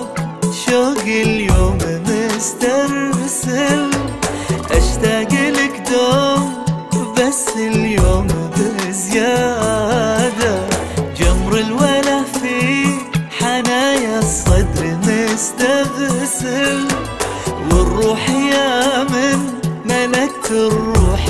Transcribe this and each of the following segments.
شوق اليوم مسترسل، اشتاق لك دوم بس اليوم بزيادة. جمر الولا في حنايا الصدر مستبسل، والروح يا من ملكت الروح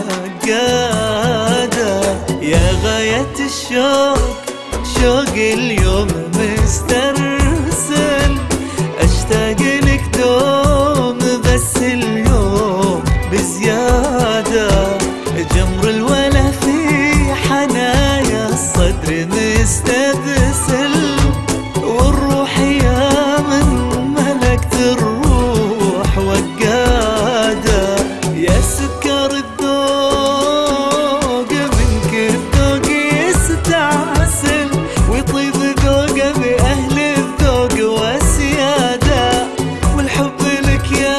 وقادة. يا غاية الشوق شوق اليوم مسترسل، اشتاق لك دوم بس اليوم بزيادة. جمر الولا في حنايا الصدر مستبسل، والروح يا من ملكت الروح وقادة. يا سكر الذوق منك الذوق يستعسل، ويطيب ذوقه بأهل الذوق والسيادة. والحب لك يا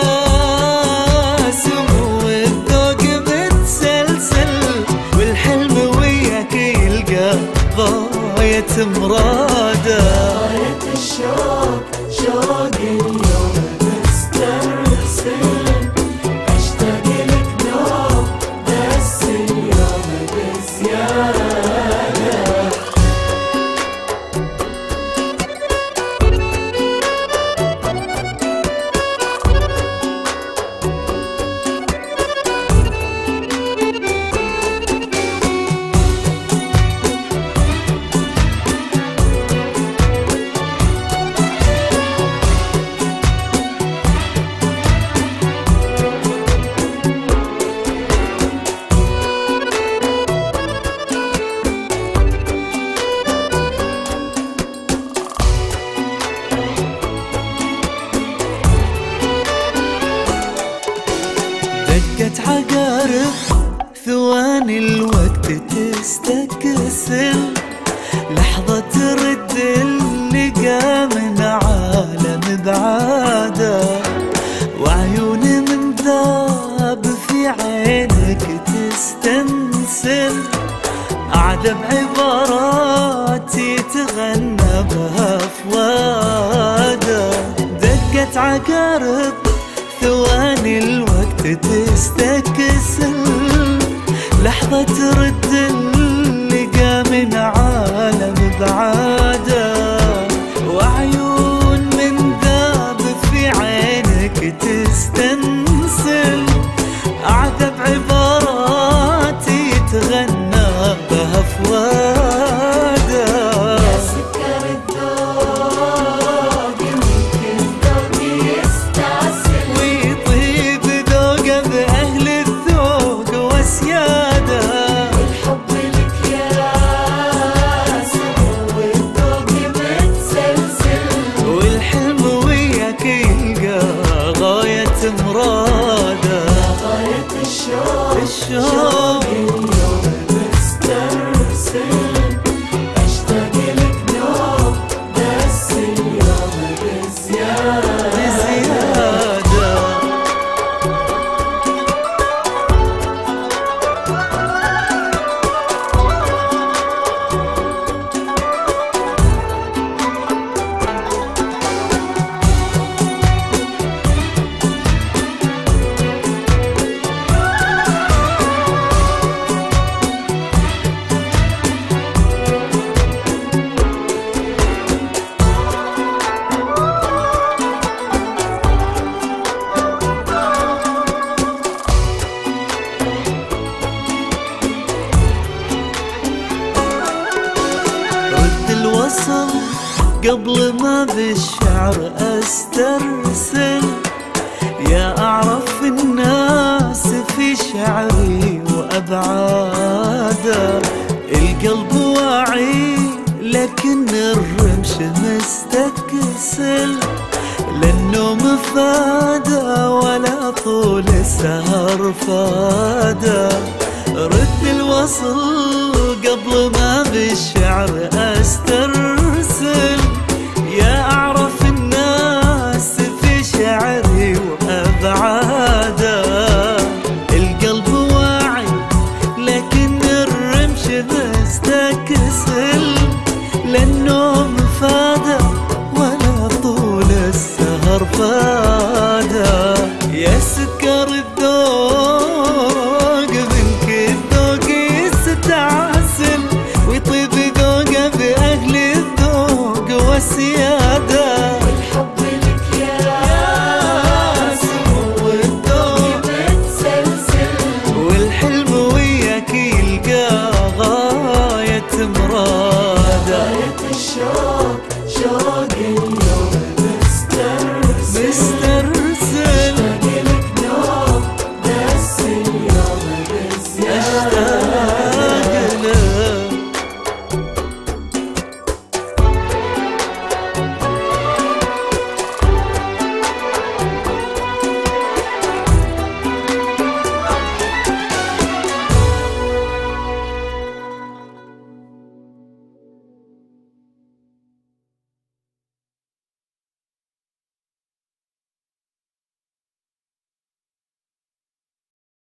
سمو الذوق متسلسل، والحلم وياك يلقى غاية مراده. غاية الشوق شوق اليوم مسترسل، اشتاق لك دوم بس اليوم بزيادة. دقت عقارب ثواني الوقت تستكسل، لحظة ترد اللي قام من عالم بعاده. وعيوني من ذاب في عينك تستنسل، أعذب عباراتي تغنى بها فواده. دقت عقارب ثواني الوقت تستكسل، لحظة ترد اللي قام من عالم بعاده. وعيون من ذاب في عينك تستنسل، أعذب عباراتي تغنى بها فواده. يا سكر الذوق منك الذوق يستعسل، ويطيب ذوقه بأهل الذوق والسيادة. والحب لك يا سمو الذوق متسلسل، والحلم وياك يلقى غاية مراده. غاية الشوق الشوق اليوم مسترسل، اشتاق لك دوم بس اليوم بزيادة. بزيادة. رد الوصل قبل ما بالشعر استرسل، يا أعرف الناس في شعري وأبعاده. القلب واعي لكن الرمش مستكسل، للنوم فاده ولا طول السهر فاده. رد الوصل قبل ما بالشعر استرسل، يا أعرف الناس في شعري وأبعاده. القلب واعي لكن الرمش مستكسل، للنوم فاده ولا طول وفادا.